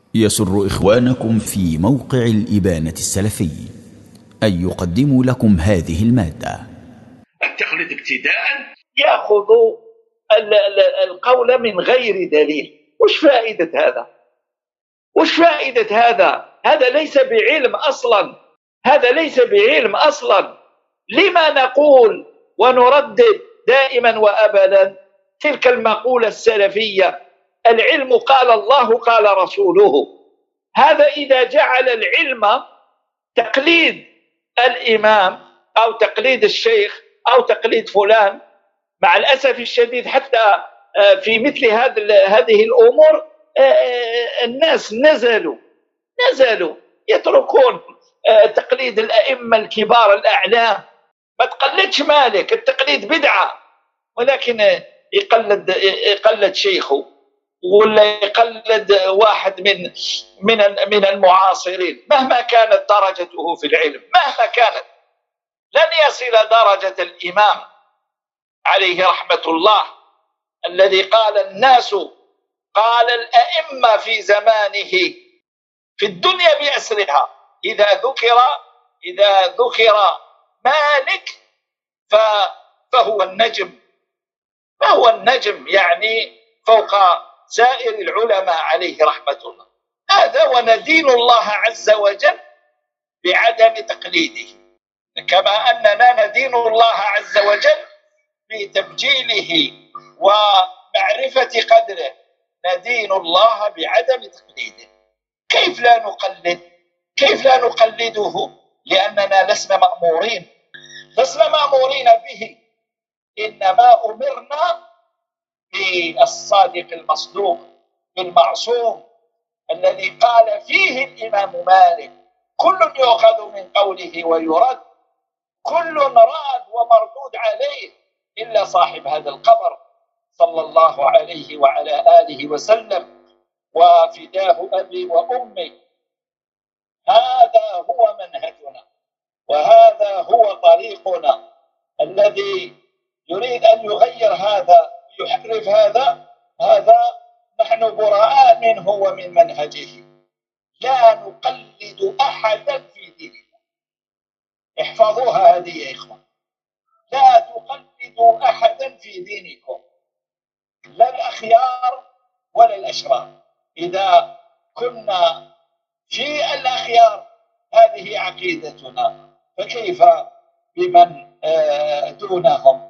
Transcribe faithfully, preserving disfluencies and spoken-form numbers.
يسر إخوانكم في موقع الإبانة السلفي أن يقدموا لكم هذه المادة. التقليد ابتداء يأخذ القول من غير دليل. وش فائدة هذا؟ وش فائدة هذا؟ هذا ليس بعلم أصلا، هذا ليس بعلم أصلا. لما نقول ونردد دائما وأبدا تلك المقولة السلفية: العلم قال الله قال رسوله. هذا إذا جعل العلم تقليد الإمام أو تقليد الشيخ أو تقليد فلان، مع الأسف الشديد حتى في مثل هذه الأمور الناس نزلوا نزلوا يتركون تقليد الأئمة الكبار الأعلام. ما تقلدش مالك، التقليد بدعة، ولكن يقلد يقلد شيخه ولا يقلد واحد من من من المعاصرين مهما كانت درجته في العلم، مهما كانت لن يصل درجة الإمام عليه رحمة الله الذي قال الناس، قال الأئمة في زمانه في الدنيا بأسرها إذا ذكر إذا ذكر مالك فهو النجم، فهو النجم يعني فوق سائر العلماء عليه رحمة الله. هذا وندين الله عز وجل بعدم تقليده، كما أننا ندين الله عز وجل بتبجيله ومعرفة قدره، ندين الله بعدم تقليده. كيف لا نقلد؟ كيف لا نقلده؟ لأننا لسنا مأمورين لسنا مأمورين به، إنما أمرنا بالصادق المصدوق بالمعصوم الذي قال فيه الإمام مالك: كل يؤخذ من قوله ويرد، كل راد ومردود عليه إلا صاحب هذا القبر صلى الله عليه وعلى آله وسلم وفداه أبي وأمي. هذا هو منهجنا وهذا هو طريقنا. الذي يريد أن يغير هذا يحرف هذا هذا نحن براء منه ومن منهجه. لا نقلد أحدا في ديننا. احفظوها هذه يا إخوان، لا تقلدوا أحدا في دينكم، لا الأخيار ولا الأشرار. إذا كنا في الأخيار هذه عقيدتنا، فكيف بمن دونهم؟